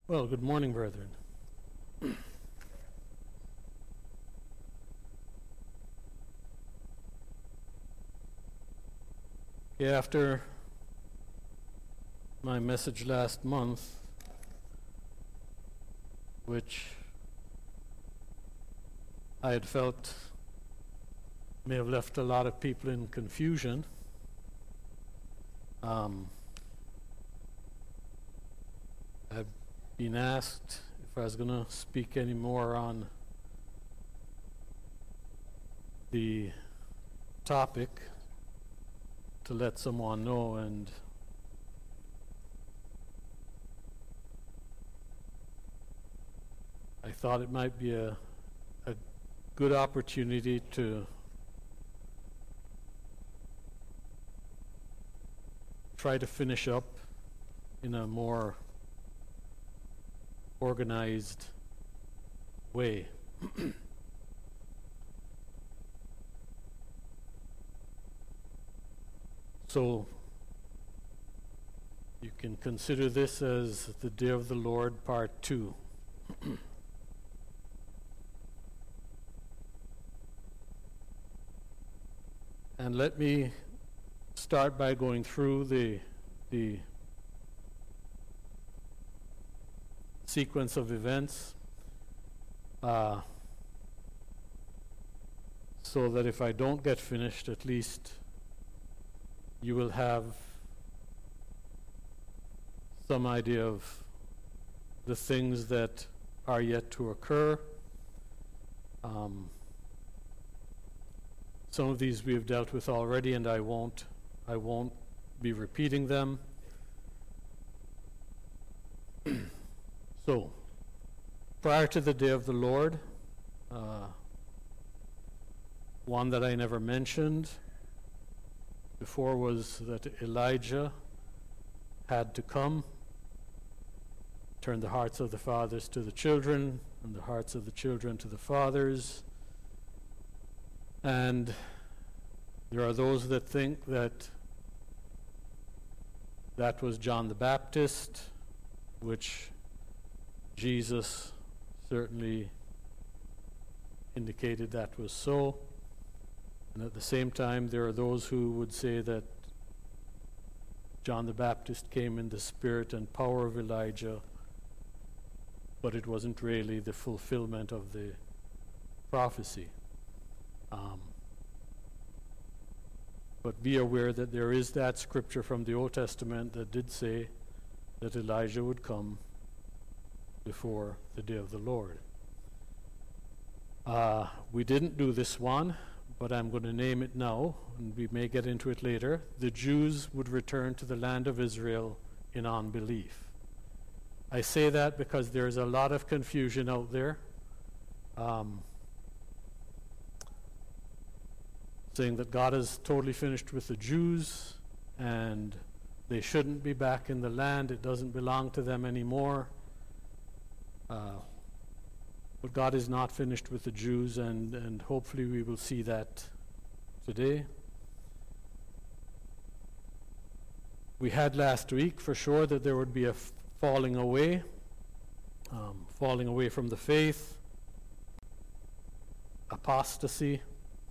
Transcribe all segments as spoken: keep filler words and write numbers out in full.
Well, good morning, brethren. Okay, after my message last month, which I had felt may have left a lot of people in confusion, um, I've been asked if I was going to speak any more on the topic to let someone know, and I thought it might be a, a good opportunity to try to finish up in a more organized way. So you can consider this as the Day of the Lord Part two. And let me start by going through the the sequence of events, uh, so that if I don't get finished, at least you will have some idea of the things that are yet to occur. Um, some of these we have dealt with already, and I won't I won't be repeating them. So, prior to the day of the Lord, uh, one that I never mentioned before was that Elijah had to come, turn the hearts of the fathers to the children, and the hearts of the children to the fathers. And there are those that think that that was John the Baptist, which Jesus certainly indicated that was so. And at the same time, there are those who would say that John the Baptist came in the spirit and power of Elijah, but it wasn't really the fulfillment of the prophecy. Um, but be aware that there is that scripture from the Old Testament that did say that Elijah would come before the day of the Lord. Uh, we didn't do this one, but I'm going to name it now, and we may get into it later. The Jews would return to the land of Israel in unbelief. I say that because there's a lot of confusion out there, um, saying that God is totally finished with the Jews, and they shouldn't be back in the land. It doesn't belong to them anymore. Uh, but God is not finished with the Jews, and, and hopefully we will see that today. We had last week for sure that there would be a f- falling away, um, falling away from the faith, apostasy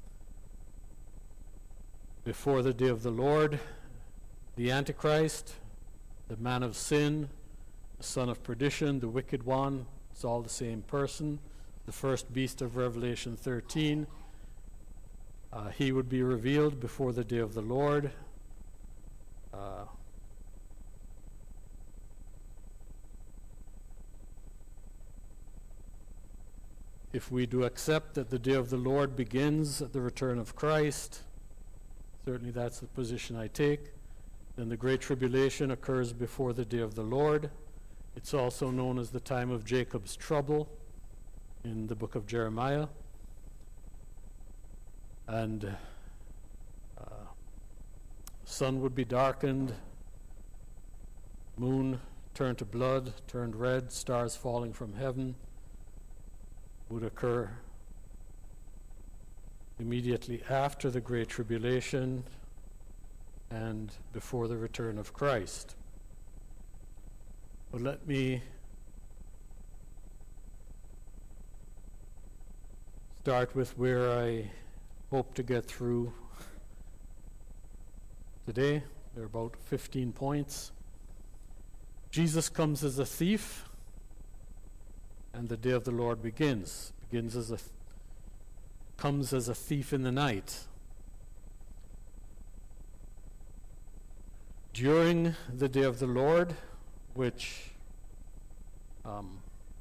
before the day of the Lord, the Antichrist, the man of sin, the son of perdition, the wicked one. It's all the same person. The first beast of Revelation thirteen. Uh, he would be revealed before the day of the Lord. Uh, if we do accept that the day of the Lord begins at the return of Christ, certainly that's the position I take, then the Great Tribulation occurs before the day of the Lord. It's also known as the time of Jacob's trouble in the book of Jeremiah. And uh, sun would be darkened, moon turned to blood, turned red, stars falling from heaven would occur immediately after the Great Tribulation and before the return of Christ. But let me start with where I hope to get through today. There are about fifteen points. Jesus comes as a thief, and the day of the Lord begins. Begins as a th- comes as a thief in the night. During the day of the Lord, which um,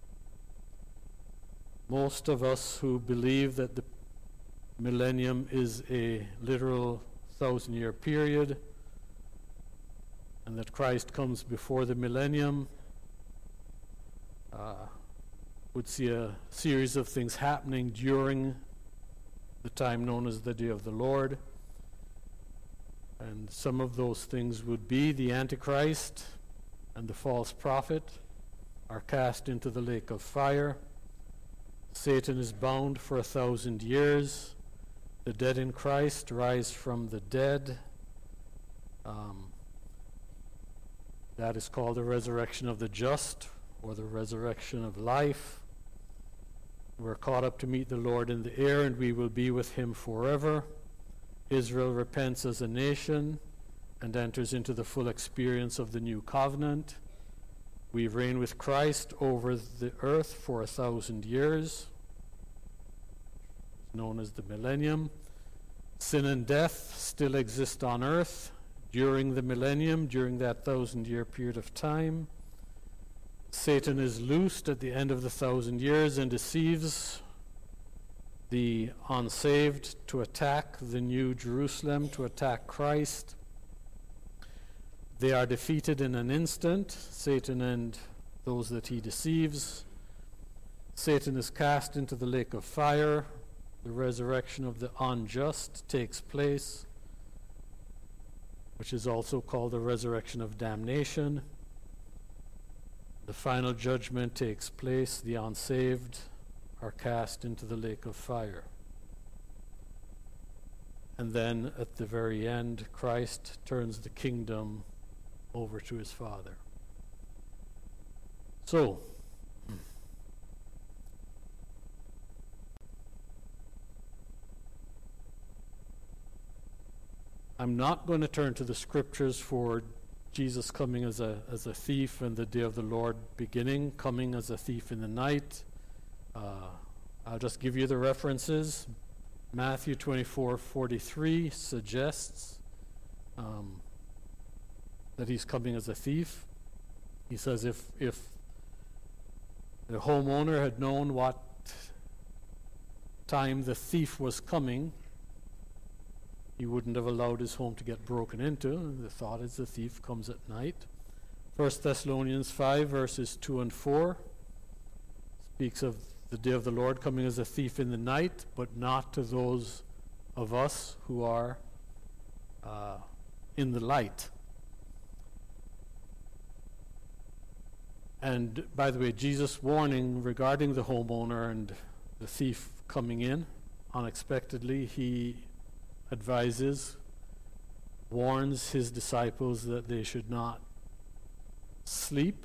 most of us who believe that the millennium is a literal thousand-year period, and that Christ comes before the millennium, uh, would see a series of things happening during the time known as the day of the Lord. And some of those things would be the Antichrist and the false prophet are cast into the lake of fire. Satan is bound for a thousand years. The dead in Christ rise from the dead. Um, that is called the resurrection of the just, or the resurrection of life. We're caught up to meet the Lord in the air, and we will be with him forever. Israel repents as a nation and enters into the full experience of the new covenant. We reign with Christ over the earth for a thousand years, known as the millennium. Sin and death still exist on earth during the millennium, during that thousand-year period of time. Satan is loosed at the end of the thousand years and deceives the unsaved to attack the new Jerusalem, to attack Christ. They are defeated in an instant, Satan and those that he deceives. Satan is cast into the lake of fire. The resurrection of the unjust takes place, which is also called the resurrection of damnation. The final judgment takes place. The unsaved are cast into the lake of fire. And then at the very end, Christ turns the kingdom over to his Father. So, I'm not going to turn to the scriptures for Jesus coming as a as a thief and the day of the Lord beginning, coming as a thief in the night. Uh, I'll just give you the references. Matthew twenty-four forty-three suggests um, that he's coming as a thief. He says if if the homeowner had known what time the thief was coming, he wouldn't have allowed his home to get broken into. The thought is the thief comes at night. First Thessalonians five verses two and four speaks of the day of the Lord coming as a thief in the night, but not to those of us who are uh, in the light. And by the way, Jesus' warning regarding the homeowner and the thief coming in unexpectedly, he advises, warns his disciples that they should not sleep.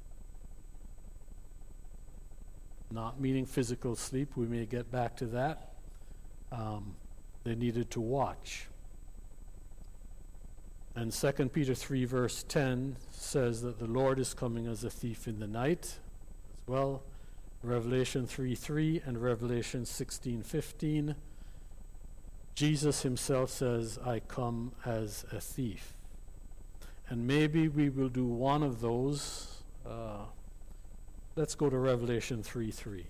Not meaning physical sleep, we may get back to that. Um, they needed to watch. And Second Peter three verse ten says that the Lord is coming as a thief in the night as well. Revelation three three and Revelation sixteen fifteen. Jesus himself says, I come as a thief. And maybe we will do one of those. Uh, let's go to Revelation three three.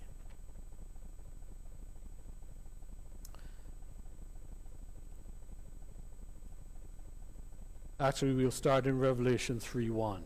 Actually, we'll start in Revelation three one.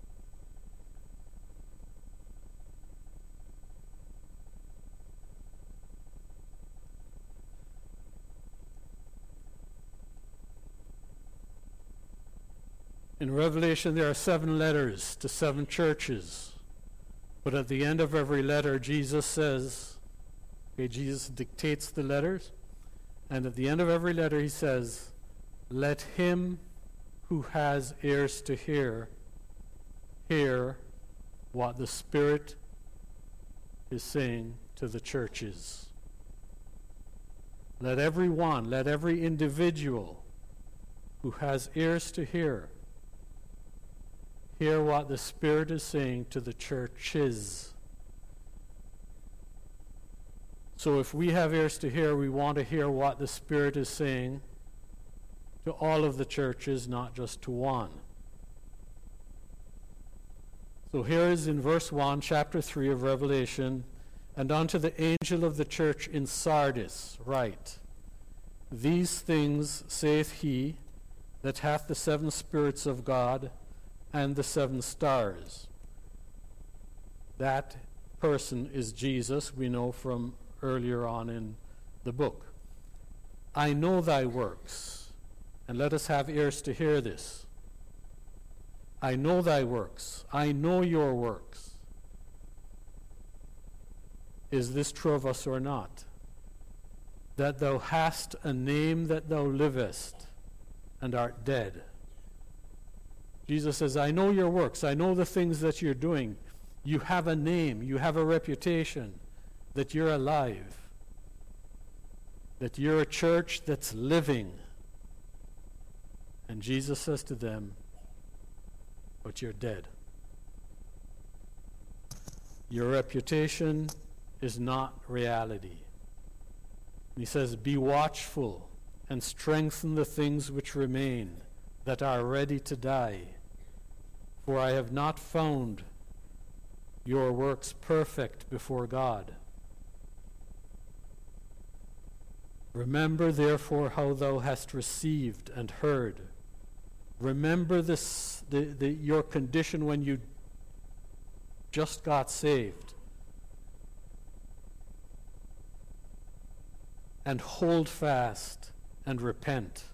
In Revelation, there are seven letters to seven churches. But at the end of every letter, Jesus says, okay, Jesus dictates the letters. And at the end of every letter, he says, let him who has ears to hear, hear what the Spirit is saying to the churches. let every one, let every individual who has ears to hear, hear what the Spirit is saying to the churches. So if we have ears to hear, we want to hear what the Spirit is saying to all of the churches, not just to one. So here is in verse one, chapter three of Revelation, and unto the angel of the church in Sardis write, These things saith he that hath the seven spirits of God and the seven stars. That person is Jesus, we know from earlier on in the book. I know thy works, and let us have ears to hear this. I know thy works. I know your works. Is this true of us or not? That thou hast a name that thou livest, and art dead. Jesus says, I know your works. I know the things that you're doing. You have a name. You have a reputation. That you're alive. That you're a church that's living. And Jesus says to them, but you're dead. Your reputation is not reality. And he says, be watchful and strengthen the things which remain that are ready to die. For I have not found your works perfect before God. Remember therefore how thou hast received and heard. Remember this, the, the, your condition when you just got saved. And hold fast and repent.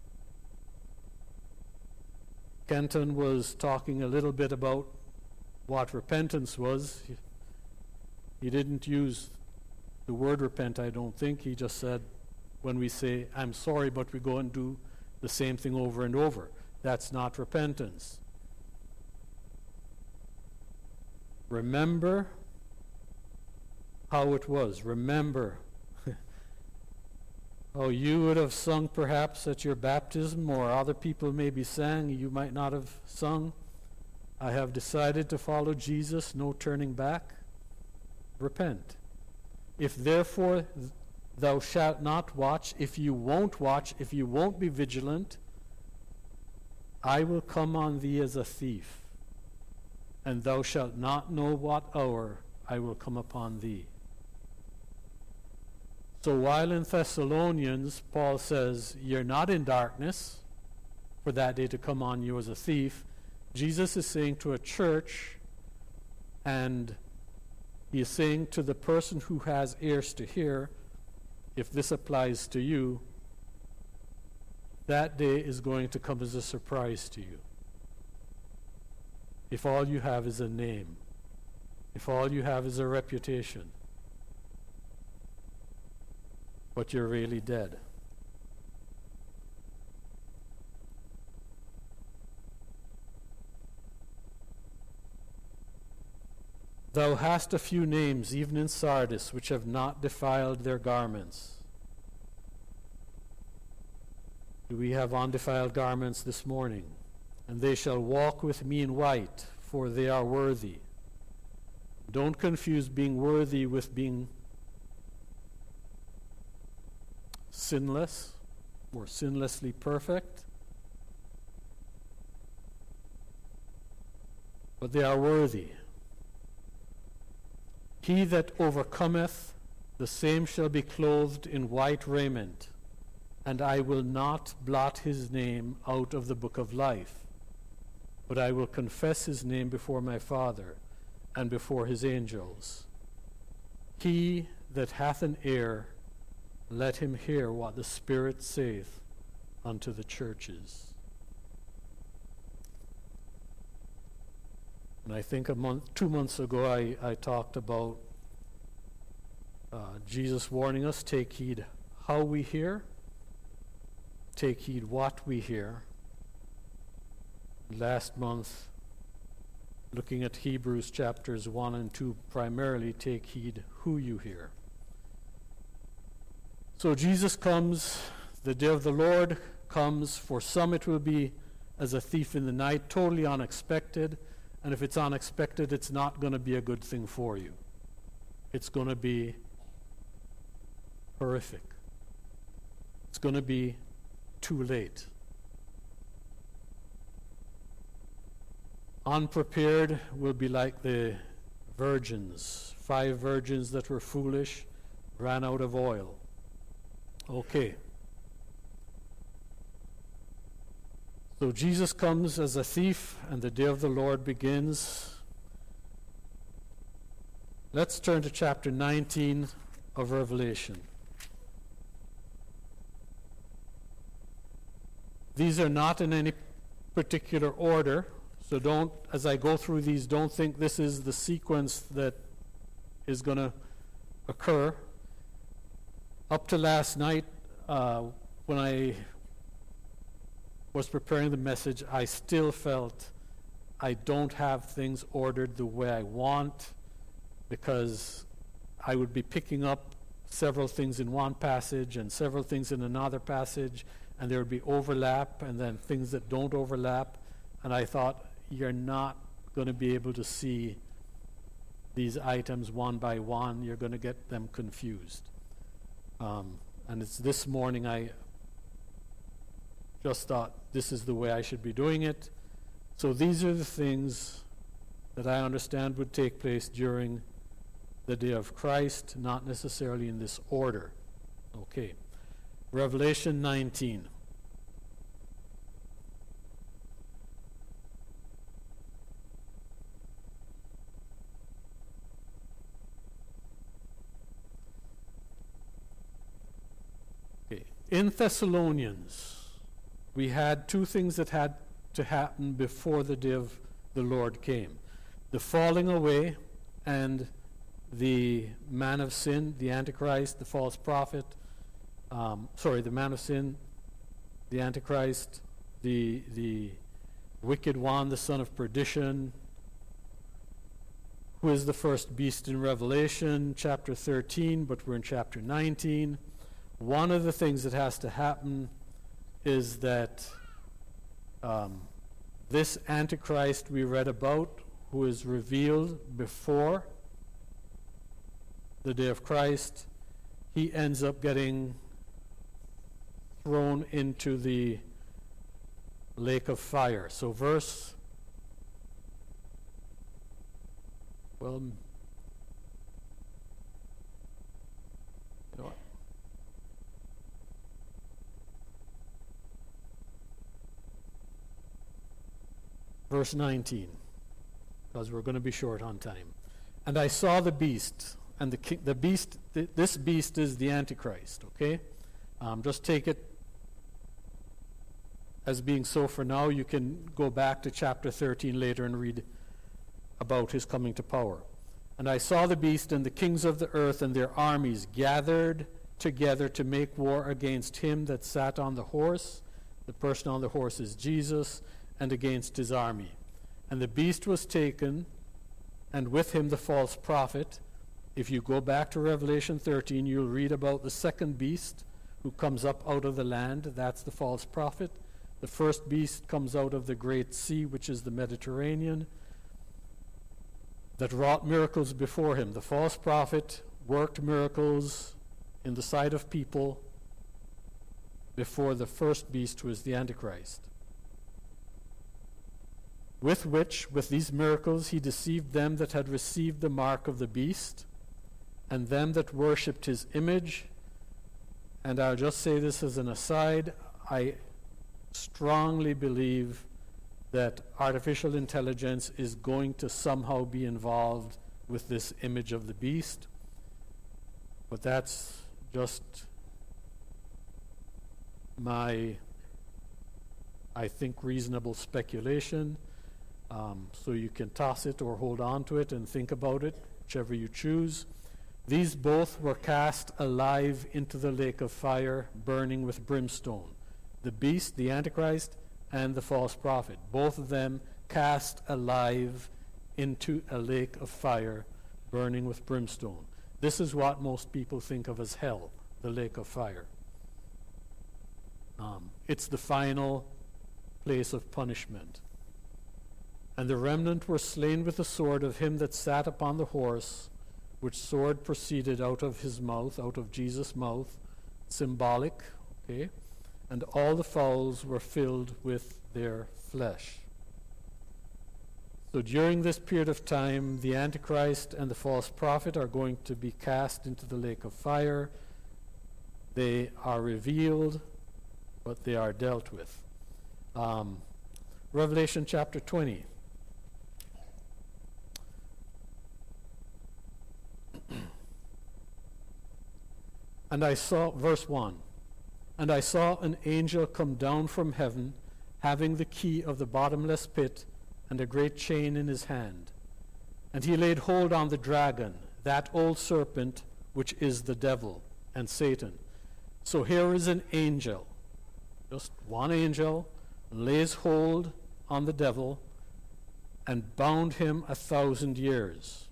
Kenton was talking a little bit about what repentance was. He, he didn't use the word repent, I don't think. He just said, when we say, I'm sorry, but we go and do the same thing over and over. That's not repentance. Remember how it was. Remember how you would have sung perhaps at your baptism, or other people maybe sang, you might not have sung. I have decided to follow Jesus, no turning back. Repent. If therefore th- thou shalt not watch, if you won't watch, if you won't be vigilant, I will come on thee as a thief, and thou shalt not know what hour I will come upon thee. So while in Thessalonians, Paul says, you're not in darkness for that day to come on you as a thief, Jesus is saying to a church, and he is saying to the person who has ears to hear, if this applies to you, that day is going to come as a surprise to you. If all you have is a name, if all you have is a reputation, but you're really dead. Thou hast a few names, even in Sardis, which have not defiled their garments. Do we have undefiled garments this morning? And they shall walk with me in white, for they are worthy. Don't confuse being worthy with being sinless or sinlessly perfect. But they are worthy. He that overcometh, the same shall be clothed in white raiment, and I will not blot his name out of the book of life, but I will confess his name before my Father and before his angels. He that hath an ear, let him hear what the Spirit saith unto the churches. And I think a month, two months ago, I, I talked about uh, Jesus warning us, take heed how we hear, take heed what we hear. Last month, looking at Hebrews chapters one and two, primarily take heed who you hear. So Jesus comes, the day of the Lord comes. For some it will be as a thief in the night, totally unexpected. And if it's unexpected, it's not going to be a good thing for you. It's going to be horrific. It's going to be too late. Unprepared will be like the virgins. Five virgins that were foolish ran out of oil. Okay. So Jesus comes as a thief, and the day of the Lord begins. Let's turn to chapter nineteen of Revelation. These are not in any particular order, so don't, as I go through these, don't think this is the sequence that is going to occur. Up to last night, uh, when I was preparing the message, I still felt I don't have things ordered the way I want, because I would be picking up several things in one passage and several things in another passage, and there would be overlap and then things that don't overlap. And I thought, you're not going to be able to see these items one by one. You're going to get them confused. Um, and it's this morning I just thought this is the way I should be doing it. So these are the things that I understand would take place during the day of Christ, not necessarily in this order. Okay. Revelation nineteen. Okay. In Thessalonians, we had two things that had to happen before the day of the Lord came. The falling away and the man of sin, the Antichrist, the false prophet, um, sorry, the man of sin, the Antichrist, the, the wicked one, the son of perdition, who is the first beast in Revelation, chapter thirteen, but we're in chapter nineteen. One of the things that has to happen is that um, this Antichrist we read about, who is revealed before the day of Christ, he ends up getting thrown into the lake of fire. So verse, well, you know what? Verse nineteen, because we're going to be short on time. And I saw the beast, and the ki- the beast, th- this beast is the Antichrist, okay? Um, just take it as being so for now. You can go back to chapter thirteen later and read about his coming to power. And I saw the beast and the kings of the earth and their armies gathered together to make war against him that sat on the horse. The person on the horse is Jesus, and against his army. And the beast was taken, and with him the false prophet. If you go back to Revelation thirteen, you'll read about the second beast who comes up out of the land. That's the false prophet. The first beast comes out of the great sea, which is the Mediterranean, that wrought miracles before him. The false prophet worked miracles in the sight of people before the first beast, who is the Antichrist. With which, with these miracles, he deceived them that had received the mark of the beast, and them that worshipped his image. And I'll just say this as an aside, I strongly believe that artificial intelligence is going to somehow be involved with this image of the beast. But that's just my, I think, reasonable speculation. Um, so you can toss it or hold on to it and think about it, whichever you choose. These both were cast alive into the lake of fire, burning with brimstone. The beast, the Antichrist, and the false prophet, both of them cast alive into a lake of fire, burning with brimstone. This is what most people think of as hell. the lake of fire. Um, it's the final place of punishment. And the remnant were slain with the sword of him that sat upon the horse, which sword proceeded out of his mouth, out of Jesus' mouth, symbolic, okay? And all the fowls were filled with their flesh. So during this period of time, the Antichrist and the false prophet are going to be cast into the lake of fire. They are revealed, but they are dealt with. Um, Revelation chapter twenty. And I saw, verse one, and I saw an angel come down from heaven, having the key of the bottomless pit and a great chain in his hand. And he laid hold on the dragon, that old serpent, which is the devil and Satan. So here is an angel, just one angel, lays hold on the devil and bound him a thousand years.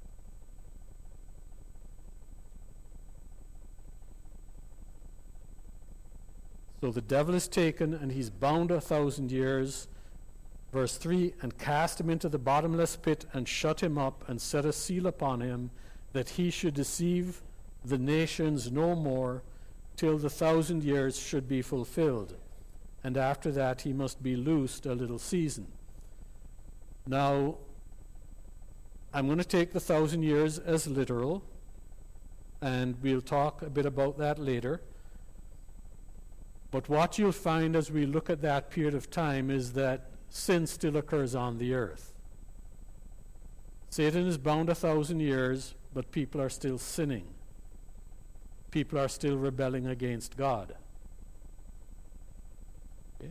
So the devil is taken and he's bound a thousand years. Verse three, and cast him into the bottomless pit and shut him up and set a seal upon him, that he should deceive the nations no more till the thousand years should be fulfilled. And after that he must be loosed a little season. Now, I'm going to take the thousand years as literal, and we'll talk a bit about that later. But what you'll find as we look at that period of time is that sin still occurs on the earth. Satan is bound a thousand years, but people are still sinning. People are still rebelling against God. Okay?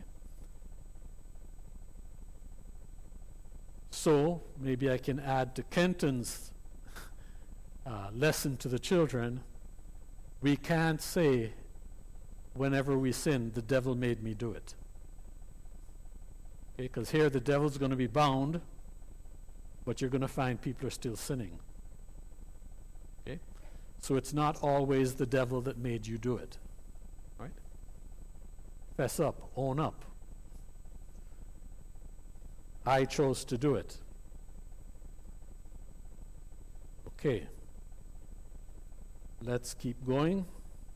So, maybe I can add to Kenton's uh, lesson to the children. We can't say, whenever we sin, the devil made me do it. Because okay, here the devil's going to be bound, but you're going to find people are still sinning. Okay? So it's not always the devil that made you do it. Right? Fess up, own up. I chose to do it. Okay. Let's keep going.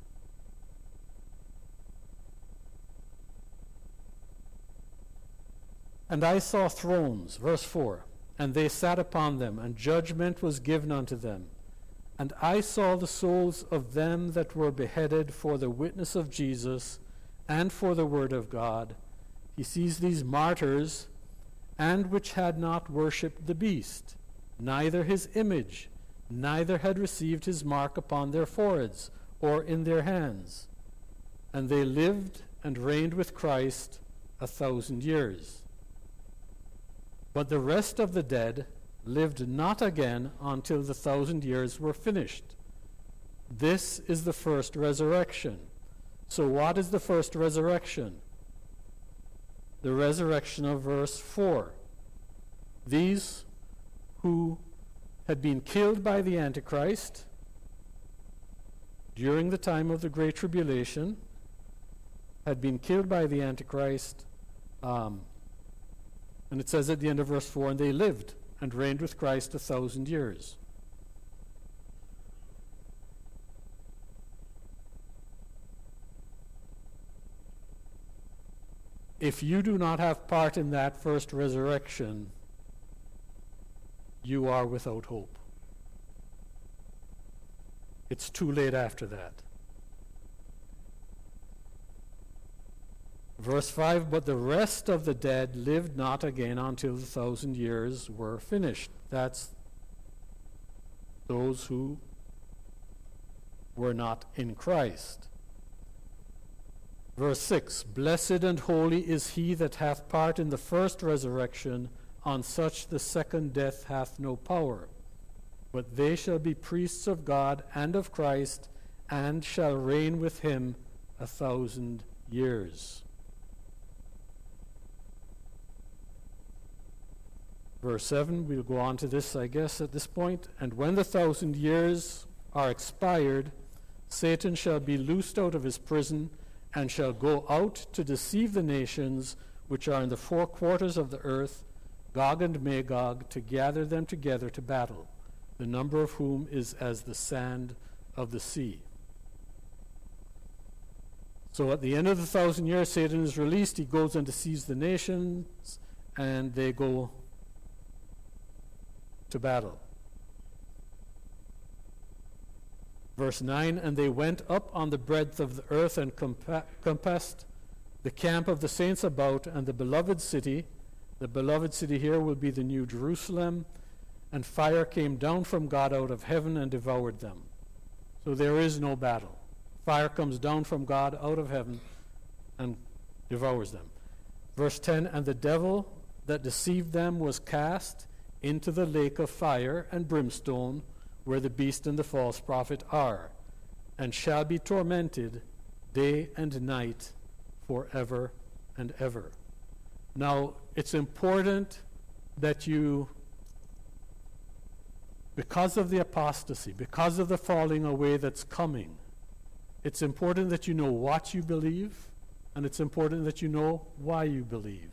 And I saw thrones, verse four, and they sat upon them, and judgment was given unto them. And I saw the souls of them that were beheaded for the witness of Jesus and for the word of God. He sees these martyrs, and which had not worshipped the beast, neither his image, neither had received his mark upon their foreheads or in their hands. And they lived and reigned with Christ a thousand years. But the rest of the dead lived not again until the thousand years were finished. This is the first resurrection. So what is the first resurrection? The resurrection of verse four. These who had been killed by the Antichrist during the time of the Great Tribulation, had been killed by the Antichrist, um, and it says at the end of verse four, and they lived and reigned with Christ a thousand years. If you do not have part in that first resurrection, you are without hope. It's too late after that. Verse five, but the rest of the dead lived not again until the thousand years were finished. That's those who were not in Christ. Verse six, blessed and holy is he that hath part in the first resurrection. On such the second death hath no power. But they shall be priests of God and of Christ, and shall reign with him a thousand years. Verse seven, we'll go on to this, I guess, at this point. And when the thousand years are expired, Satan shall be loosed out of his prison, and shall go out to deceive the nations which are in the four quarters of the earth, Gog and Magog, to gather them together to battle, the number of whom is as the sand of the sea. So at the end of the thousand years, Satan is released. He goes and deceives the nations, and they go to battle. Verse nine, and they went up on the breadth of the earth and compa- compassed the camp of the saints about, and the beloved city. The beloved city here will be the New Jerusalem, and fire came down from God out of heaven and devoured them. So there is no battle. Fire comes down from God out of heaven and devours them. Verse ten, and the devil that deceived them was cast into the lake of fire and brimstone, where the beast and the false prophet are, and shall be tormented day and night forever and ever. Now, it's important that you, because of the apostasy, because of the falling away that's coming, it's important that you know what you believe, and it's important that you know why you believe.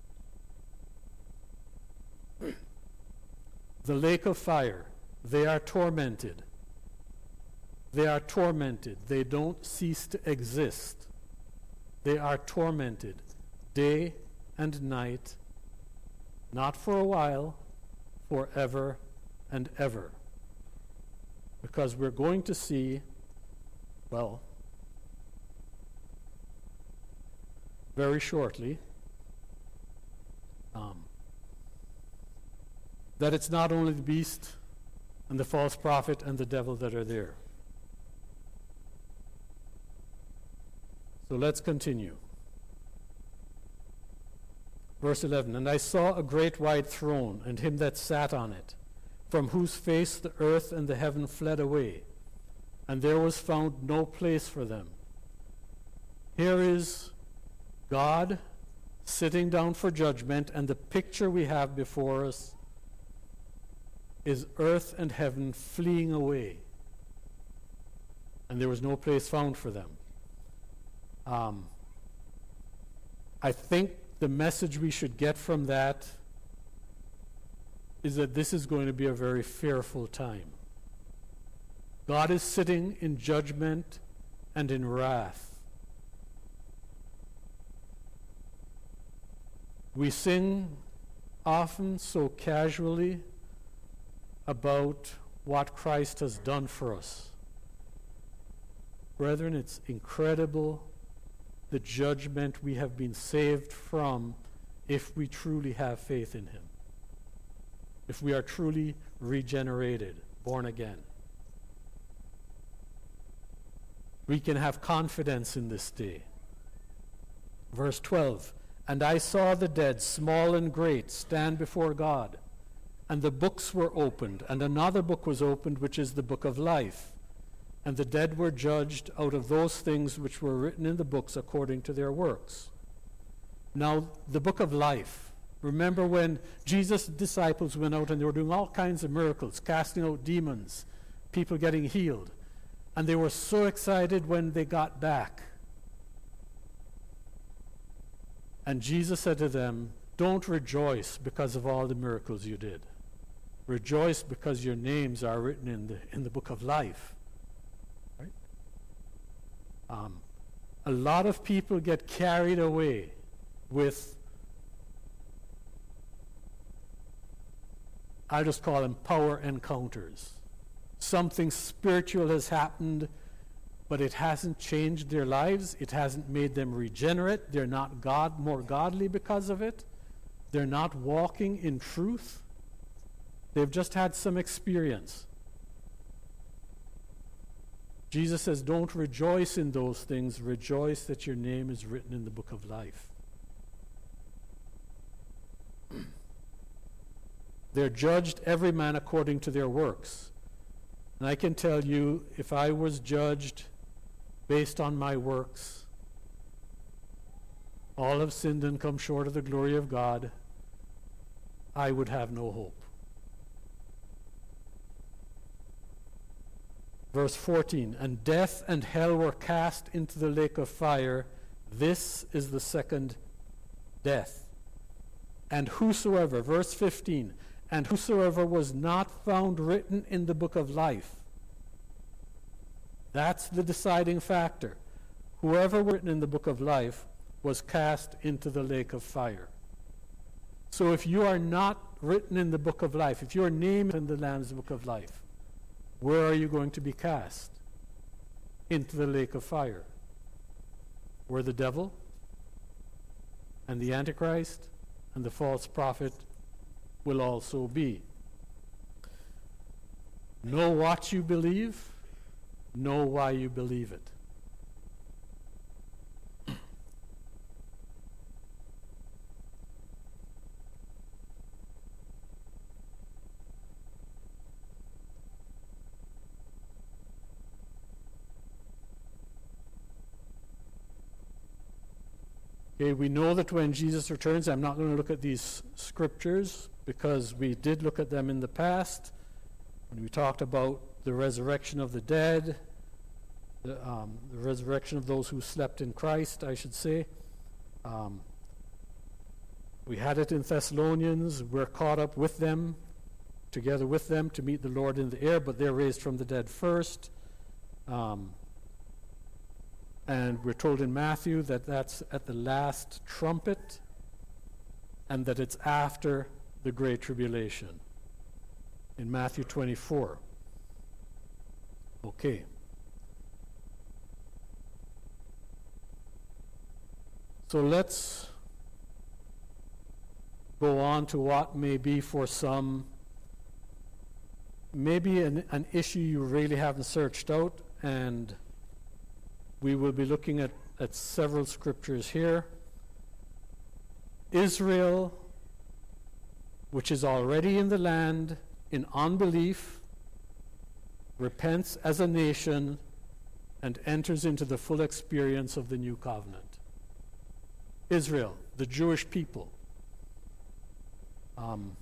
The lake of fire, they are tormented. They are tormented. They don't cease to exist. They are tormented day and night, not for a while, forever and ever. Because we're going to see, well, very shortly, um, that it's not only the beast and the false prophet and the devil that are there. So let's continue. Verse eleven, and I saw a great white throne, and him that sat on it, from whose face the earth and the heaven fled away, and there was found no place for them. Here is God sitting down for judgment, and the picture we have before us is earth and heaven fleeing away, and there was no place found for them. Um, I think the message we should get from that is that this is going to be a very fearful time. God is sitting in judgment and in wrath. We sing often so casually about what Christ has done for us. Brethren, it's incredible the judgment we have been saved from if we truly have faith in him. If we are truly regenerated, born again. We can have confidence in this day. Verse twelve, and I saw the dead, small and great, stand before God, and the books were opened, and another book was opened, which is the book of life. And the dead were judged out of those things which were written in the books according to their works. Now, the book of life. Remember when Jesus' disciples went out and they were doing all kinds of miracles, casting out demons, people getting healed. And they were so excited when they got back. And Jesus said to them, don't rejoice because of all the miracles you did. Rejoice because your names are written in the, in the book of life. Right? Um, a lot of people get carried away with, I just call them power encounters. Something spiritual has happened, but it hasn't changed their lives. It hasn't made them regenerate. They're not God, more godly because of it. They're not walking in truth. They've just had some experience. Jesus says, don't rejoice in those things. Rejoice that your name is written in the book of life. They're judged every man according to their works. And I can tell you, if I was judged based on my works, all have sinned and come short of the glory of God, I would have no hope. Verse fourteen, and death and hell were cast into the lake of fire. This is the second death. And whosoever, verse fifteen, and whosoever was not found written in the book of life. That's the deciding factor. Whoever was written in the book of life was cast into the lake of fire. So if you are not written in the book of life, if your name is in the Lamb's book of life, where are you going to be cast? Into the lake of fire. Where the devil and the Antichrist and the false prophet will also be. Know what you believe, know why you believe it. Okay, we know that when Jesus returns, I'm not going to look at these scriptures because we did look at them in the past when we talked about the resurrection of the dead, the, um, the resurrection of those who slept in Christ, I should say. Um, we had it in Thessalonians. We're caught up with them, together with them, to meet the Lord in the air, but they're raised from the dead first. Um, And we're told in Matthew that that's at the last trumpet and that it's after the Great Tribulation in Matthew twenty-four. Okay. So let's go on to what may be for some, maybe an, an issue you really haven't searched out, and we will be looking at, at several scriptures here. Israel, which is already in the land in unbelief, repents as a nation and enters into the full experience of the new covenant. Israel, the Jewish people. Um,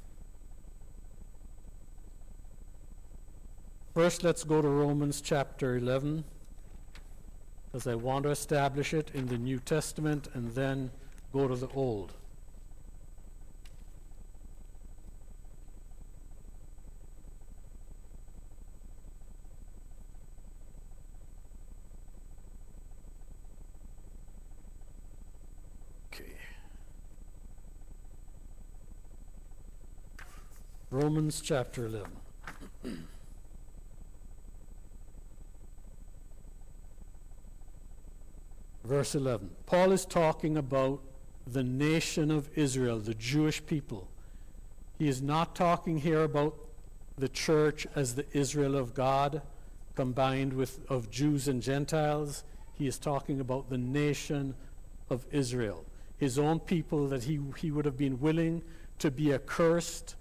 first, let's go to Romans chapter eleven. Because I want to establish it in the New Testament and then go to the Old. Okay. Romans chapter eleven. Verse eleven. Paul is talking about the nation of Israel, the Jewish people. He is not talking here about the church as the Israel of God, combined with of Jews and Gentiles. He is talking about the nation of Israel, his own people that he, he would have been willing to be accursed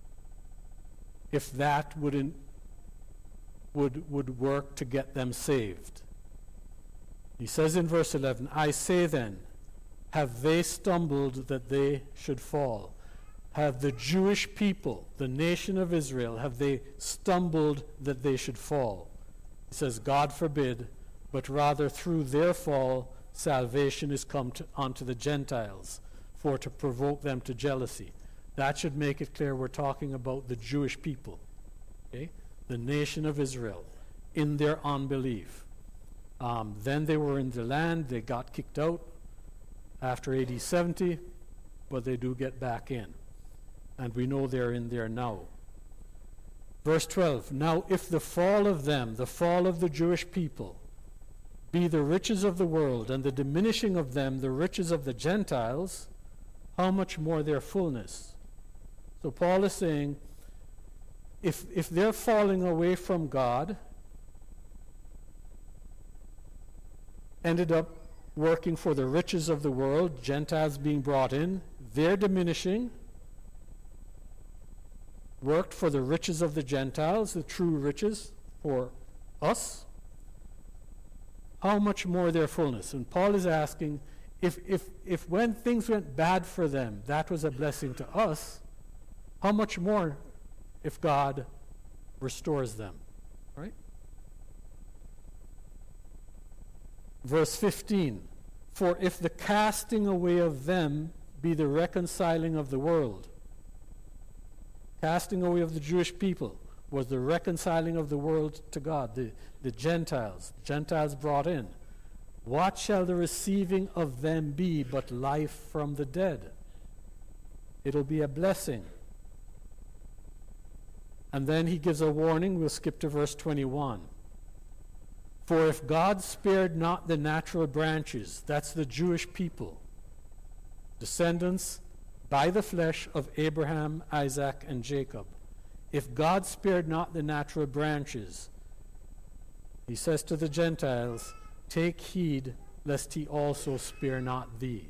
if that would, in, would, would work to get them saved. He says in verse eleven, I say then, have they stumbled that they should fall? Have the Jewish people, the nation of Israel, have they stumbled that they should fall? He says, God forbid, but rather through their fall, salvation is come to, unto the Gentiles, for to provoke them to jealousy. That should make it clear we're talking about the Jewish people, okay? The nation of Israel, in their unbelief. Um, then they were in the land, they got kicked out after A D seventy, but they do get back in. And we know they're in there now. Verse twelve, now if the fall of them, the fall of the Jewish people, be the riches of the world, and the diminishing of them the riches of the Gentiles, how much more their fullness? So Paul is saying, if, if they're falling away from God, ended up working for the riches of the world, Gentiles being brought in, they're diminishing, worked for the riches of the Gentiles, the true riches for us, how much more their fullness? And Paul is asking, if, if, if when things went bad for them, that was a blessing to us, how much more if God restores them, right? Verse fifteen, for if the casting away of them be the reconciling of the world, casting away of the Jewish people was the reconciling of the world to God, the, the Gentiles, Gentiles brought in. What shall the receiving of them be but life from the dead? It'll be a blessing. And then he gives a warning. We'll skip to verse twenty-one. For if God spared not the natural branches, that's the Jewish people, descendants by the flesh of Abraham, Isaac, and Jacob. If God spared not the natural branches, he says to the Gentiles, take heed lest he also spare not thee.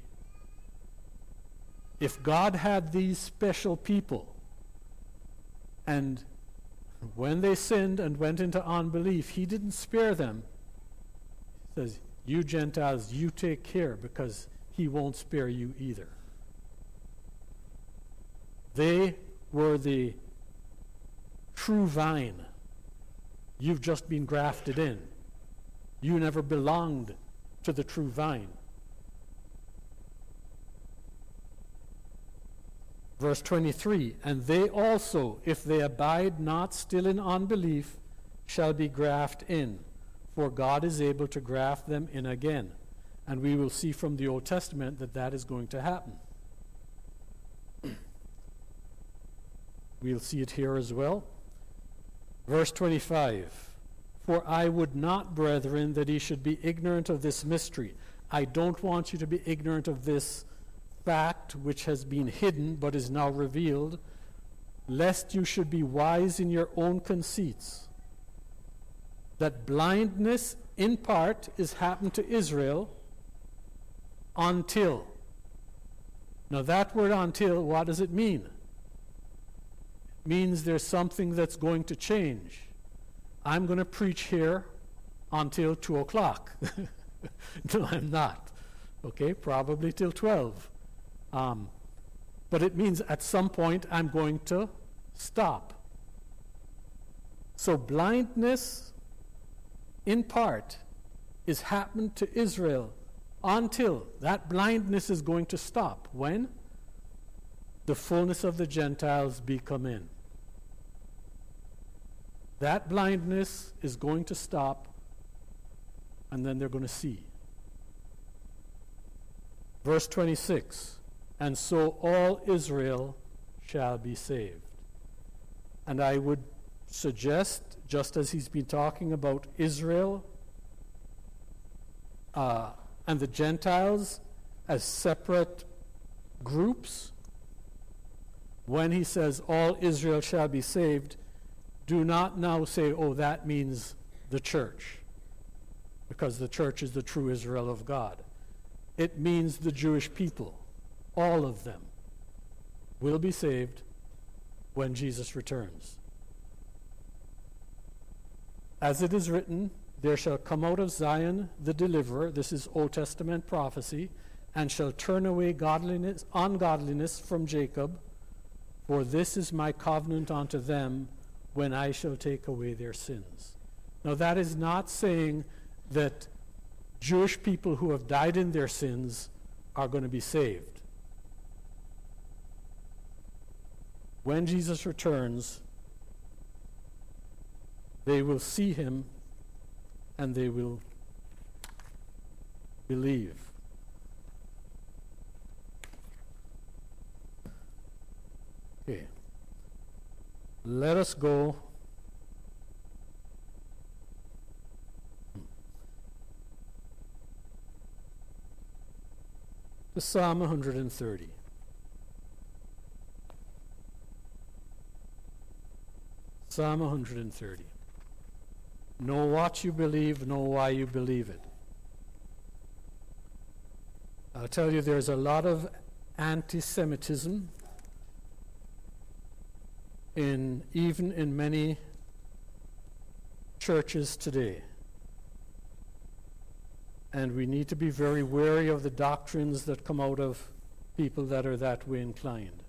If God had these special people, and when they sinned and went into unbelief, he didn't spare them. He says, you Gentiles, you take care, because he won't spare you either. They were the true vine. You've just been grafted in. You never belonged to the true vine. Verse twenty-three, and they also, if they abide not still in unbelief, shall be grafted in, for God is able to graft them in again. And we will see from the Old Testament that that is going to happen. We'll see it here as well. Verse twenty-five, for I would not, brethren, that ye should be ignorant of this mystery. I don't want you to be ignorant of this fact which has been hidden but is now revealed, lest you should be wise in your own conceits. That blindness in part is happened to Israel until. Now that word until, what does it mean? It means there's something that's going to change. I'm going to preach here until two o'clock. No, I'm not. Okay, probably till twelve. Um, but it means at some point I'm going to stop. So blindness, in part, is happened to Israel until that blindness is going to stop. When? The fullness of the Gentiles be come in. That blindness is going to stop, and then they're going to see. Verse twenty-six, and so all Israel shall be saved. And I would suggest, just as he's been talking about Israel uh, and the Gentiles as separate groups, when he says all Israel shall be saved, do not now say, oh, that means the church, because the church is the true Israel of God. It means the Jewish people. All of them will be saved when Jesus returns. As it is written, there shall come out of Zion the deliverer, this is Old Testament prophecy, and shall turn away godliness, ungodliness from Jacob, for this is my covenant unto them when I shall take away their sins. Now that is not saying that Jewish people who have died in their sins are going to be saved. When Jesus returns, they will see him and they will believe. Okay. Let us go to Psalm one hundred thirty. Psalm one hundred thirty. Know what you believe, know why you believe it. I'll tell you, there's a lot of anti-Semitism in even in many churches today. And we need to be very wary of the doctrines that come out of people that are that way inclined.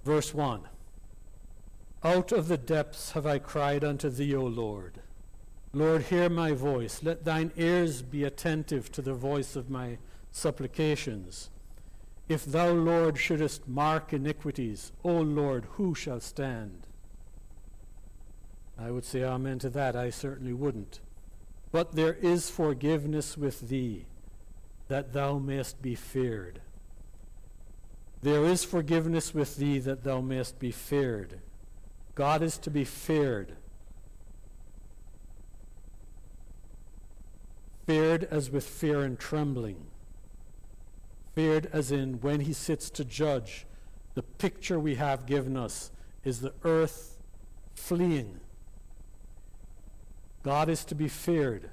Verse one. Out of the depths have I cried unto thee, O Lord. Lord, hear my voice. Let thine ears be attentive to the voice of my supplications. If thou, Lord, shouldest mark iniquities, O Lord, who shall stand? I would say amen to that. I certainly wouldn't. But there is forgiveness with thee, that thou mayest be feared. There is forgiveness with thee, that thou mayest be feared. God is to be feared. Feared as with fear and trembling. Feared as in when he sits to judge. The picture we have given us is the earth fleeing. God is to be feared.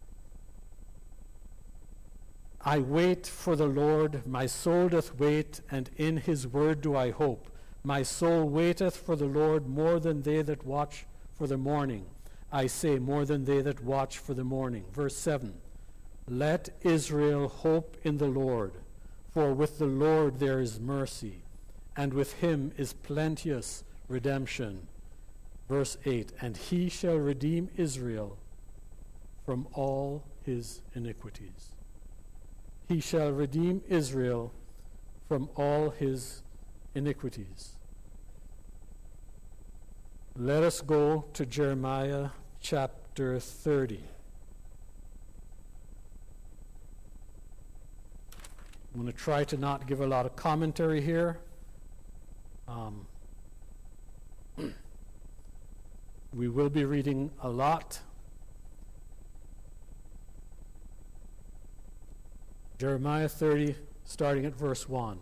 I wait for the Lord, my soul doth wait, and in his word do I hope. My soul waiteth for the Lord more than they that watch for the morning. I say, more than they that watch for the morning. Verse seven. Let Israel hope in the Lord, for with the Lord there is mercy, and with him is plenteous redemption. Verse eight. And he shall redeem Israel from all his iniquities. He shall redeem Israel from all his iniquities. Let us go to Jeremiah chapter thirty. I'm going to try to not give a lot of commentary here. Um, we will be reading a lot. Jeremiah thirty, starting at verse one.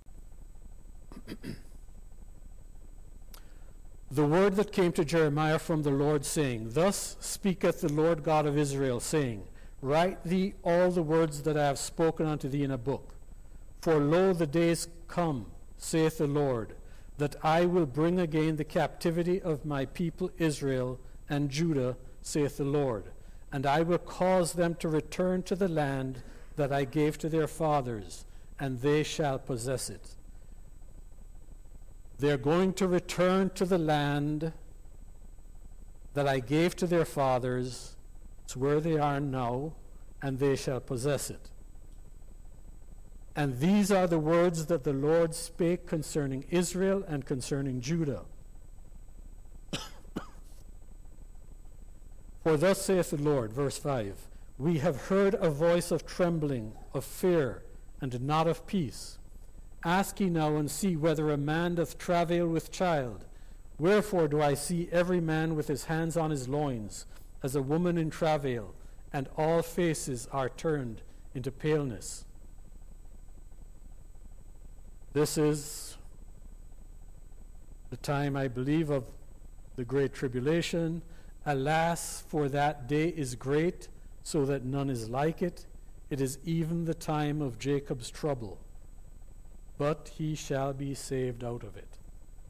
The word that came to Jeremiah from the Lord, saying, Thus speaketh the Lord God of Israel, saying, Write thee all the words that I have spoken unto thee in a book. For lo, the days come, saith the Lord, that I will bring again the captivity of my people Israel and Judah, saith the Lord, and I will cause them to return to the land that I gave to their fathers, and they shall possess it. They're going to return to the land that I gave to their fathers. It's where they are now, and they shall possess it. And these are the words that the Lord spake concerning Israel and concerning Judah. For thus saith the Lord, verse five, We have heard a voice of trembling, of fear, and not of peace. Ask ye now and see whether a man doth travail with child. Wherefore do I see every man with his hands on his loins, as a woman in travail, and all faces are turned into paleness. This is the time, I believe, of the great tribulation. Alas, for that day is great, so that none is like it. It is even the time of Jacob's trouble, but he shall be saved out of it.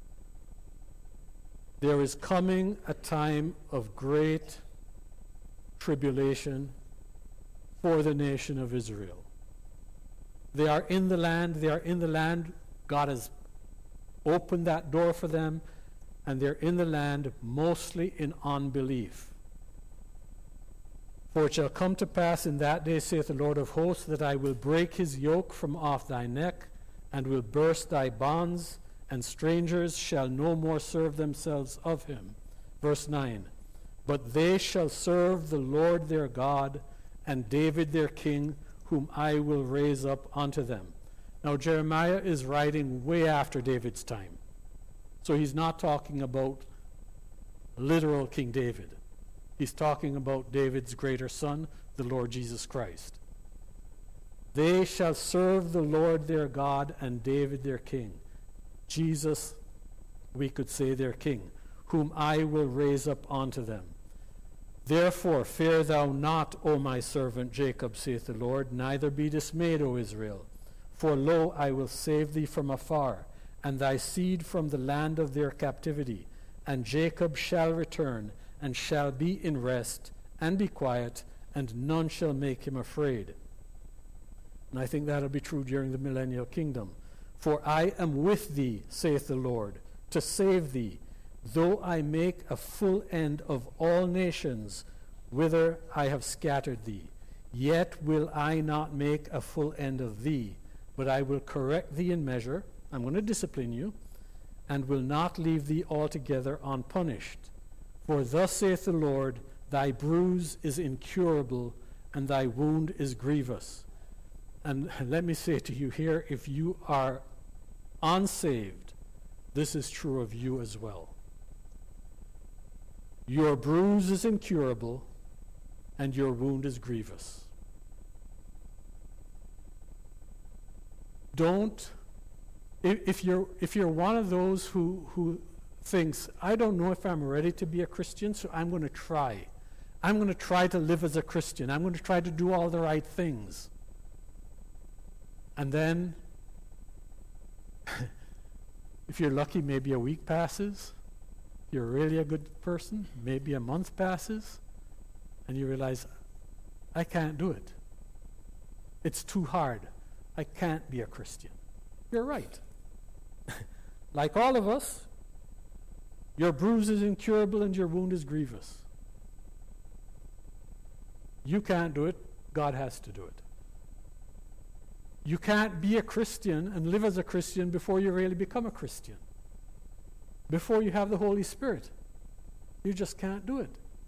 There is coming a time of great tribulation for the nation of Israel. They are in the land, they are in the land. God has opened that door for them, and they're in the land mostly in unbelief. For it shall come to pass in that day, saith the Lord of hosts, that I will break his yoke from off thy neck, and will burst thy bonds, and strangers shall no more serve themselves of him. Verse nine, But they shall serve the Lord their God, and David their king, whom I will raise up unto them. Now Jeremiah is writing way after David's time. So he's not talking about literal King David. He's talking about David's greater son, the Lord Jesus Christ. They shall serve the Lord their God and David their king. Jesus, we could say their king, whom I will raise up unto them. Therefore fear thou not, O my servant Jacob, saith the Lord, neither be dismayed, O Israel. For lo, I will save thee from afar, and thy seed from the land of their captivity. And Jacob shall return, and shall be in rest, and be quiet, and none shall make him afraid. And I think that'll be true during the millennial kingdom. For I am with thee, saith the Lord, to save thee, though I make a full end of all nations, whither I have scattered thee. Yet will I not make a full end of thee, but I will correct thee in measure. I'm going to discipline you, and will not leave thee altogether unpunished. For thus saith the Lord, thy bruise is incurable, and thy wound is grievous. And let me say to you here, if you are unsaved, this is true of you as well. Your bruise is incurable, and your wound is grievous. Don't, if, if you're if you're one of those who who thinks, I don't know if I'm ready to be a Christian, so I'm going to try. I'm going to try to live as a Christian. I'm going to try to do all the right things. And then, if you're lucky, maybe a week passes. If you're really a good person, maybe a month passes, and you realize, I can't do it. It's too hard. I can't be a Christian. You're right. Like all of us, your bruise is incurable and your wound is grievous. You can't do it. God has to do it. You can't be a Christian and live as a Christian before you really become a Christian. Before you have the Holy Spirit. You just can't do it.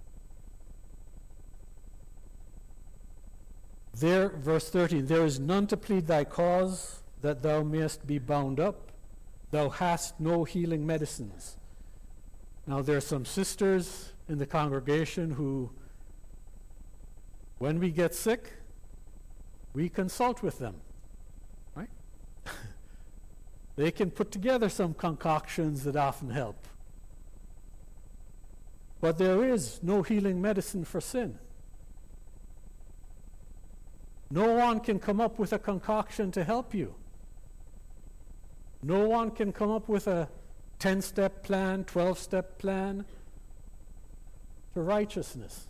There, verse thirteen, there is none to plead thy cause, that thou mayest be bound up. Thou hast no healing medicines. Now there are some sisters in the congregation who, when we get sick, we consult with them. Right? They can put together some concoctions that often help. But there is no healing medicine for sin. No one can come up with a concoction to help you. No one can come up with a ten-step plan, twelve-step plan to righteousness.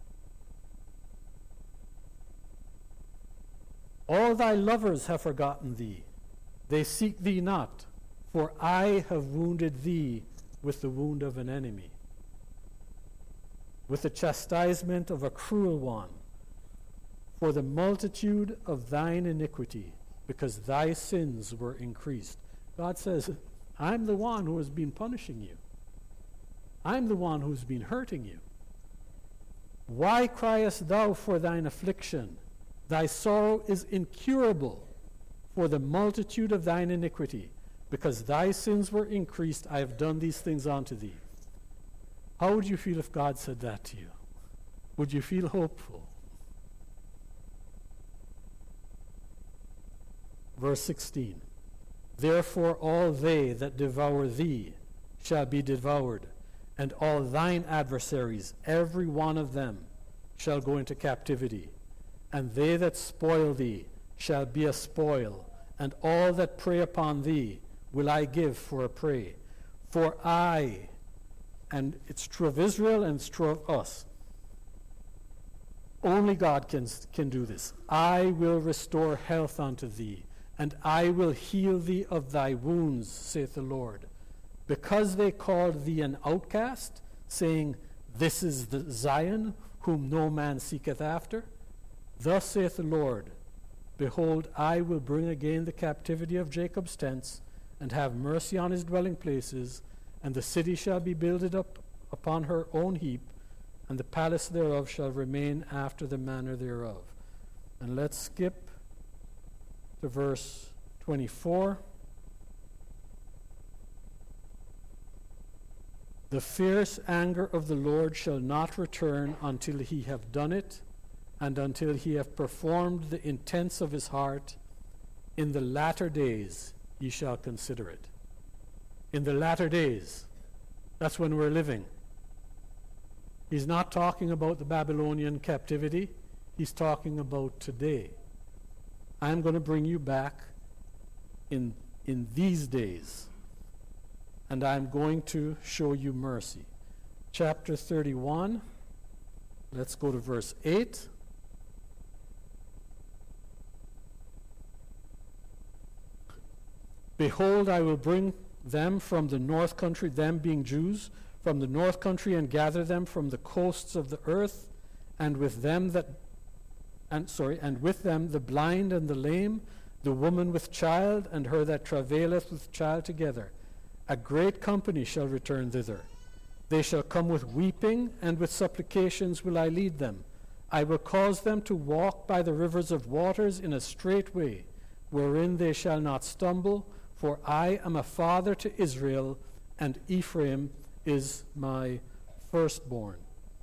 All thy lovers have forgotten thee. They seek thee not, for I have wounded thee with the wound of an enemy, with the chastisement of a cruel one, for the multitude of thine iniquity, because thy sins were increased. God says, I'm the one who has been punishing you. I'm the one who's been hurting you. Why criest thou for thine affliction? Thy sorrow is incurable for the multitude of thine iniquity. Because thy sins were increased, I have done these things unto thee. How would you feel if God said that to you? Would you feel hopeful? Verse sixteen. Therefore all they that devour thee shall be devoured, and all thine adversaries, every one of them, shall go into captivity. And they that spoil thee shall be a spoil, and all that prey upon thee will I give for a prey. For I, and it's true of Israel and it's true of us, only God can, can do this. I will restore health unto thee, and I will heal thee of thy wounds, saith the Lord. Because they called thee an outcast, saying, This is the Zion, whom no man seeketh after. Thus saith the Lord, Behold, I will bring again the captivity of Jacob's tents, and have mercy on his dwelling places, and the city shall be builded up upon her own heap, and the palace thereof shall remain after the manner thereof. And let's skip to verse twenty-four. The fierce anger of the Lord shall not return until he have done it, and until he have performed the intents of his heart. In the latter days ye shall consider it. In the latter days, that's when we're living. He's not talking about the Babylonian captivity. He's talking about today. I'm going to bring you back in, in these days, and I'm going to show you mercy. Chapter thirty-one, let's go to verse eight. Behold, I will bring them from the north country, them being Jews, from the north country, and gather them from the coasts of the earth, and with them that and sorry, and with them the blind and the lame, the woman with child, and her that travaileth with child together. A great company shall return thither. They shall come with weeping, and with supplications will I lead them. I will cause them to walk by the rivers of waters in a straight way, wherein they shall not stumble, for I am a father to Israel, and Ephraim is my firstborn.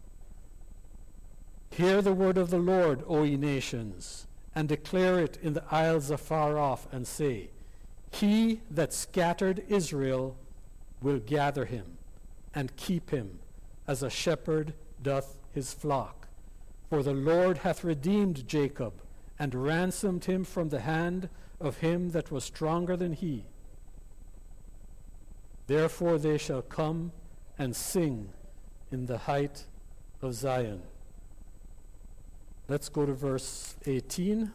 Hear the word of the Lord, O ye nations, and declare it in the isles afar off, and say, He that scattered Israel will gather him, and keep him, as a shepherd doth his flock. For the Lord hath redeemed Jacob, and ransomed him from the hand of him that was stronger than he. Therefore they shall come and sing in the height of Zion. Let's go to verse eighteen.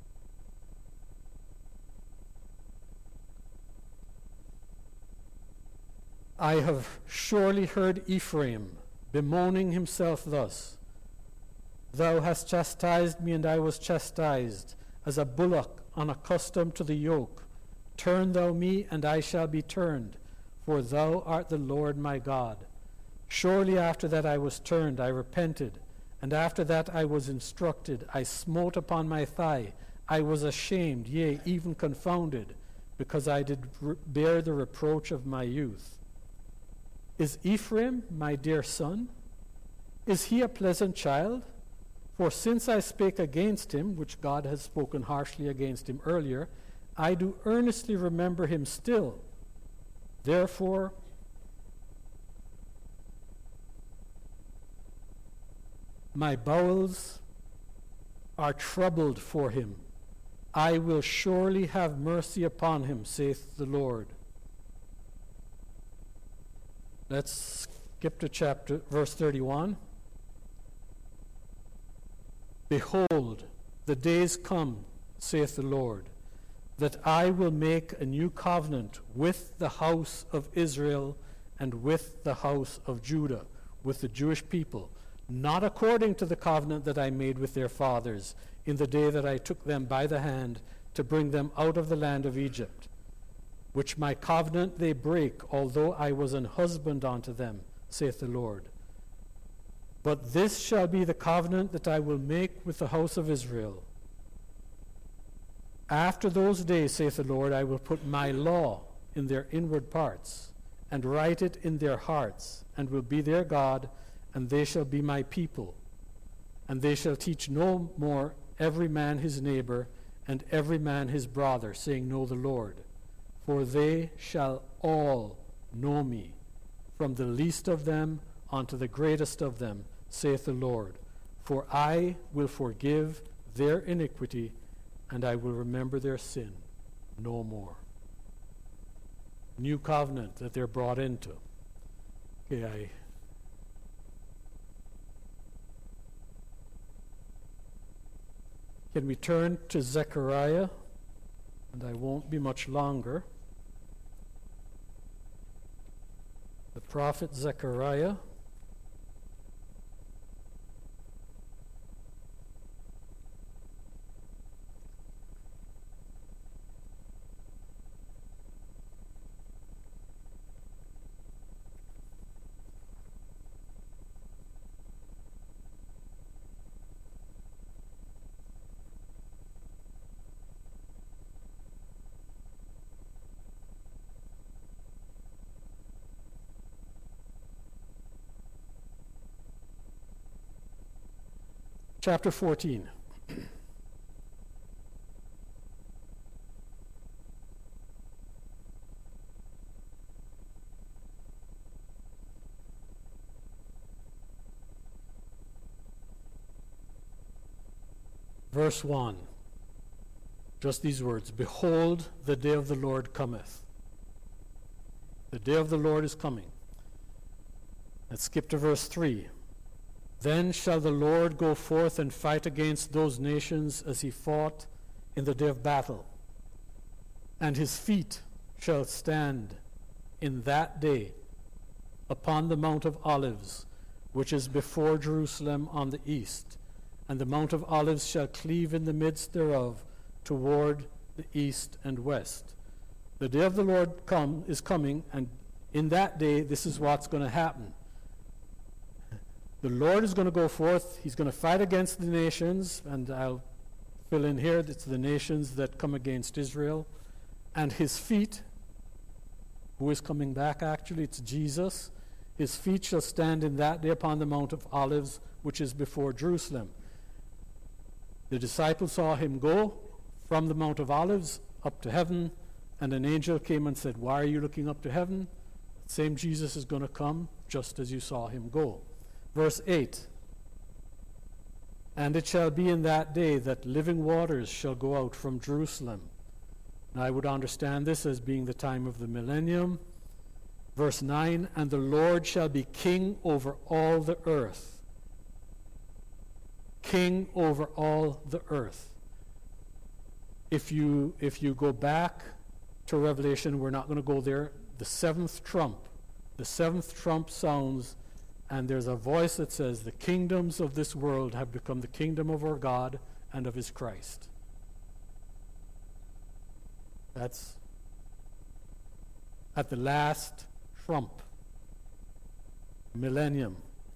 I have surely heard Ephraim bemoaning himself thus. Thou hast chastised me, and I was chastised, as a bullock unaccustomed to the yoke. Turn thou me, and I shall be turned, for thou art the Lord my God. Surely after that I was turned, I repented, and after that I was instructed. I smote upon my thigh. I was ashamed, yea, even confounded, because I did re- bear the reproach of my youth. Is Ephraim my dear son? Is he a pleasant child? For since I spake against him, which God has spoken harshly against him earlier, I do earnestly remember him still. Therefore, my bowels are troubled for him. I will surely have mercy upon him, saith the Lord. Let's skip to chapter verse thirty-one. Behold, the days come, saith the Lord, that I will make a new covenant with the house of Israel and with the house of Judah, with the Jewish people, not according to the covenant that I made with their fathers in the day that I took them by the hand to bring them out of the land of Egypt, which my covenant they break, although I was an husband unto them, saith the Lord. But this shall be the covenant that I will make with the house of Israel. After those days, saith the Lord, I will put my law in their inward parts, and write it in their hearts, and will be their God, and they shall be my people. And they shall teach no more every man his neighbor, and every man his brother, saying, Know the Lord. For they shall all know me, from the least of them unto the greatest of them, saith the Lord. For I will forgive their iniquity, and I will remember their sin no more. New covenant that they're brought into. Okay, I Can we turn to Zechariah? And I won't be much longer. The prophet Zechariah. Chapter fourteen. Verse one. Just these words. Behold, the day of the Lord cometh. The day of the Lord is coming. Let's skip to verse three. Then shall the Lord go forth and fight against those nations as he fought in the day of battle. And his feet shall stand in that day upon the Mount of Olives, which is before Jerusalem on the east. And the Mount of Olives shall cleave in the midst thereof toward the east and west. The day of the Lord come is coming, and in that day this is what's going to happen. The Lord is going to go forth. He's going to fight against the nations, and I'll fill in here, it's the nations that come against Israel. And his feet, who is coming back actually, it's Jesus, his feet shall stand in that day upon the Mount of Olives, which is before Jerusalem. The disciples saw him go from the Mount of Olives up to heaven, and an angel came and said, "Why are you looking up to heaven? The same Jesus is going to come just as you saw him go." Verse eight, "And it shall be in that day that living waters shall go out from Jerusalem." Now I would understand this as being the time of the millennium. Verse nine, "And the Lord shall be king over all the earth." King over all the earth. If you if you go back to Revelation, we're not going to go there. The seventh trump, the seventh trump sounds, and there's a voice that says, "The kingdoms of this world have become the kingdom of our God and of his Christ." That's at the last trump, millennium.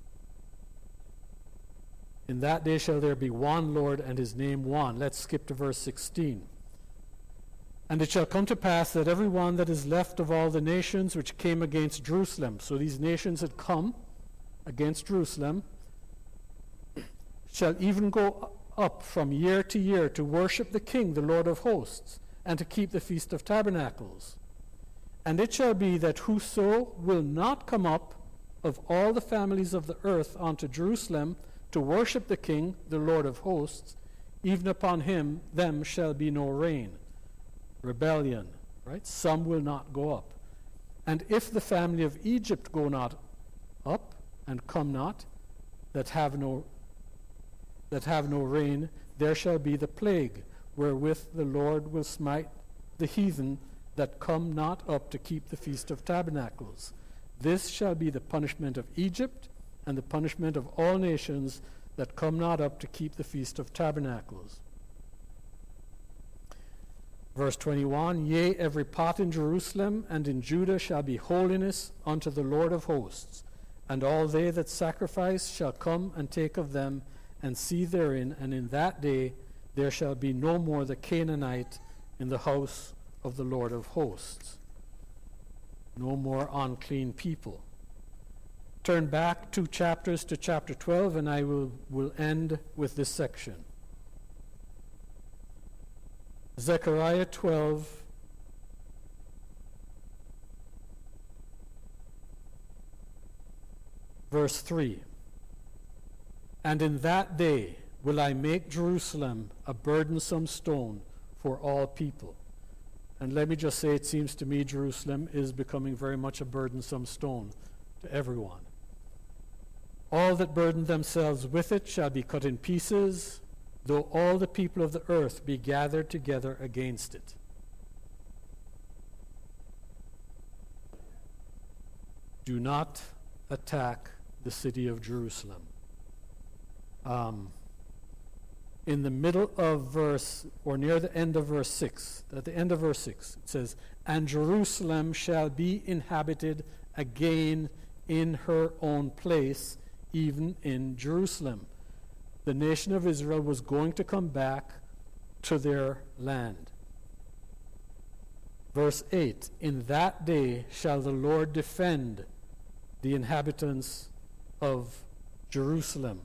"In that day shall there be one Lord, and his name one." Let's skip to verse sixteen. "And it shall come to pass that every one that is left of all the nations which came against Jerusalem," so these nations had come against Jerusalem, "shall even go up from year to year to worship the King, the Lord of hosts, and to keep the Feast of Tabernacles. And it shall be that whoso will not come up of all the families of the earth unto Jerusalem to worship the King, the Lord of hosts, even upon him them shall be no rain." Rebellion, right? Some will not go up. "And if the family of Egypt go not up, and come not, that have no that have no rain, there shall be the plague, wherewith the Lord will smite the heathen that come not up to keep the Feast of Tabernacles. This shall be the punishment of Egypt, and the punishment of all nations that come not up to keep the Feast of Tabernacles." Verse twenty-one, "Yea, every pot in Jerusalem and in Judah shall be holiness unto the Lord of hosts, and all they that sacrifice shall come and take of them, and see therein, and in that day there shall be no more the Canaanite in the house of the Lord of hosts." No more unclean people. Turn back two chapters to chapter twelve, and I will, will end with this section. Zechariah twelve, verse three. "And in that day will I make Jerusalem a burdensome stone for all people." And let me just say, it seems to me Jerusalem is becoming very much a burdensome stone to everyone. "All that burden themselves with it shall be cut in pieces, though all the people of the earth be gathered together against it." Do not attack the city of Jerusalem. Um, in the middle of verse, or near the end of verse six, at the end of verse six, it says, "And Jerusalem shall be inhabited again in her own place, even in Jerusalem." The nation of Israel was going to come back to their land. Verse eight, "In that day shall the Lord defend the inhabitants of Jerusalem."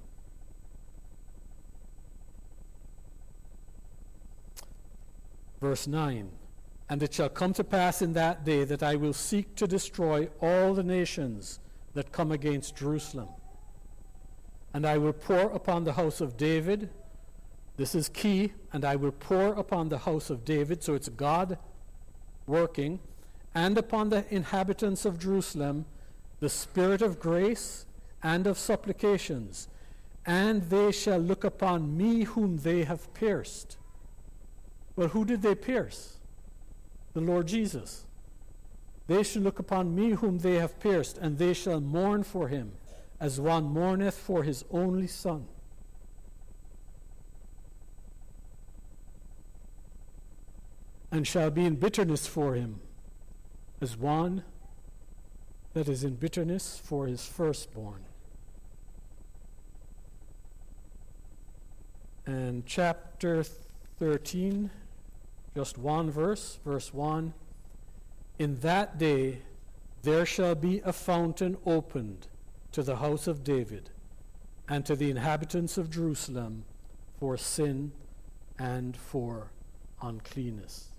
Verse nine, "And it shall come to pass in that day that I will seek to destroy all the nations that come against Jerusalem. And I will pour upon the house of David," this is key, "and I will pour upon the house of David," so it's God working, "and upon the inhabitants of Jerusalem the spirit of grace and of supplications, and they shall look upon me whom they have pierced." Well, who did they pierce? The Lord Jesus. They shall look upon me whom they have pierced, and they shall mourn for him, as one mourneth for his only son. And shall be in bitterness for him, as one that is in bitterness for his firstborn. And chapter thirteen, just one verse, verse one. In that day there shall be a fountain opened to the house of David and to the inhabitants of Jerusalem for sin and for uncleanness.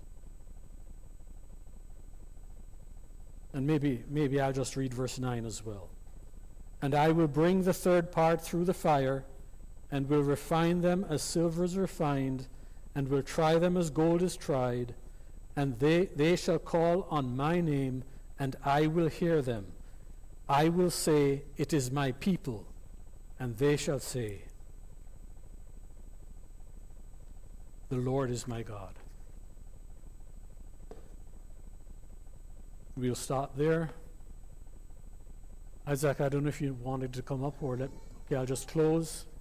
And maybe, maybe I'll just read verse nine as well. And I will bring the third part through the fire, and will refine them as silver is refined, and will try them as gold is tried. And they, they shall call on my name, and I will hear them. I will say, it is my people, and they shall say, the Lord is my God. We'll stop there. Isaac, I don't know if you wanted to come up or let, okay, I'll just close.